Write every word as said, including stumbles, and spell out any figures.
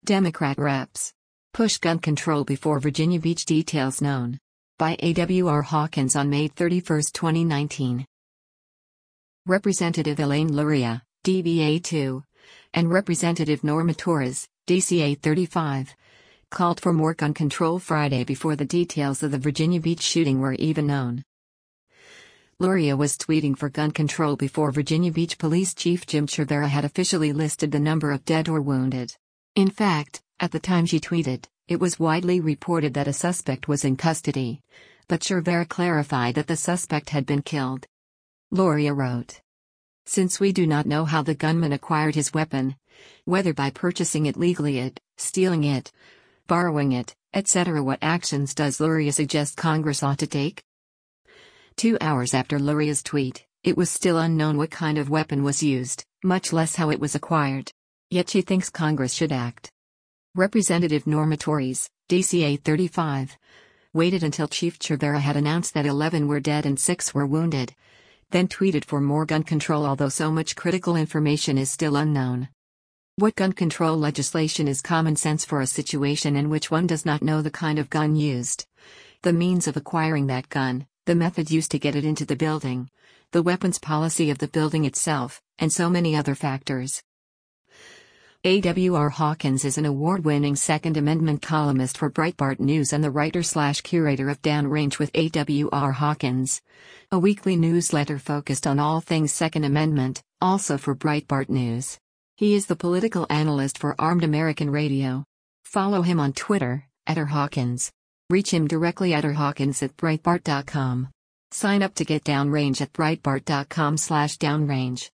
Democrat reps push gun control before Virginia Beach, details known. By A W R Hawkins on May thirty-first, twenty nineteen. Representative Elaine Luria, D B A two, and Representative Norma Torres, D C A thirty-five, called for more gun control Friday before the details of the Virginia Beach shooting were even known. Luria was tweeting for gun control before Virginia Beach Police Chief Jim Cervera had officially listed the number of dead or wounded. In fact, at the time she tweeted, it was widely reported that a suspect was in custody, but Cervera clarified that the suspect had been killed. Luria wrote, "Since we do not know how the gunman acquired his weapon, whether by purchasing it legally it, stealing it, borrowing it, et cetera, what actions does Luria suggest Congress ought to take?" Two hours after Luria's tweet, it was still unknown what kind of weapon was used, much less how it was acquired. Yet she thinks Congress should act. Representative Norma Torres, D C A thirty-five, waited until Chief Cervera had announced that eleven were dead and six were wounded, then tweeted for more gun control, although so much critical information is still unknown. What gun control legislation is common sense for a situation in which one does not know the kind of gun used, the means of acquiring that gun, the method used to get it into the building, the weapons policy of the building itself, and so many other factors. A W R Hawkins is an award-winning Second Amendment columnist for Breitbart News and the writer-slash-curator of Downrange with A W R Hawkins, a weekly newsletter focused on all things Second Amendment, also for Breitbart News. He is the political analyst for Armed American Radio. Follow him on Twitter, at R Hawkins. Reach him directly at rhawkins at breitbart dot com. Sign up to get Downrange at breitbart dot com slash downrange.